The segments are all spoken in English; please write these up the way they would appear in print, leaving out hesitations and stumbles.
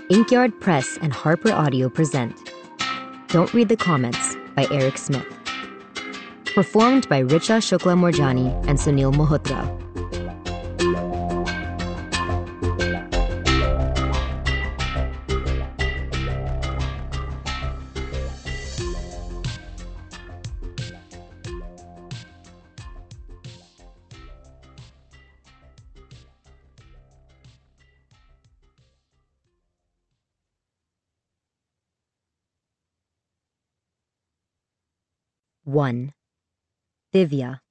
Inkyard Press and Harper Audio present Don't Read the Comments by Eric Smith. Performed by Richa Shukla Morjani and Sunil Malhotra. One. Divya.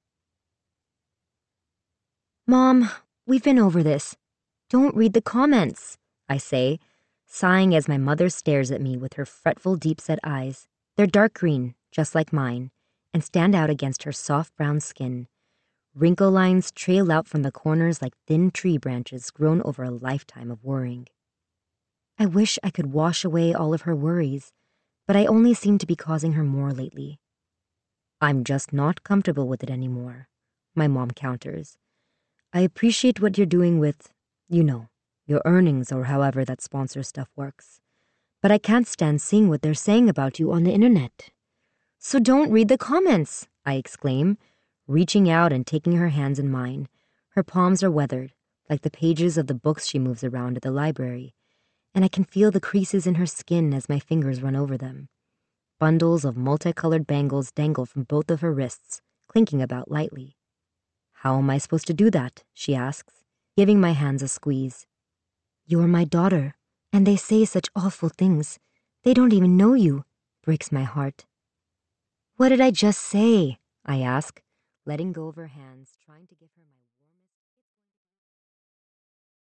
Mom, we've been over this. Don't read the comments, I say, sighing as my mother stares at me with her fretful, deep-set eyes. They're dark green, just like mine, and stand out against her soft brown skin. Wrinkle lines trail out from the corners like thin tree branches grown over a lifetime of worrying. I wish I could wash away all of her worries, but I only seem to be causing her more lately. I'm just not comfortable with it anymore, my mom counters. I appreciate what you're doing with, your earnings or however that sponsor stuff works. But I can't stand seeing what they're saying about you on the internet. So don't read the comments, I exclaim, reaching out and taking her hands in mine. Her palms are weathered, like the pages of the books she moves around at the library, and I can feel the creases in her skin as my fingers run over them. Bundles of multicolored bangles dangle from both of her wrists, clinking about lightly. How am I supposed to do that? She asks, giving my hands a squeeze. You're my daughter, and they say such awful things. They don't even know you, breaks my heart. What did I just say? I ask, letting go of her hands, trying to give her my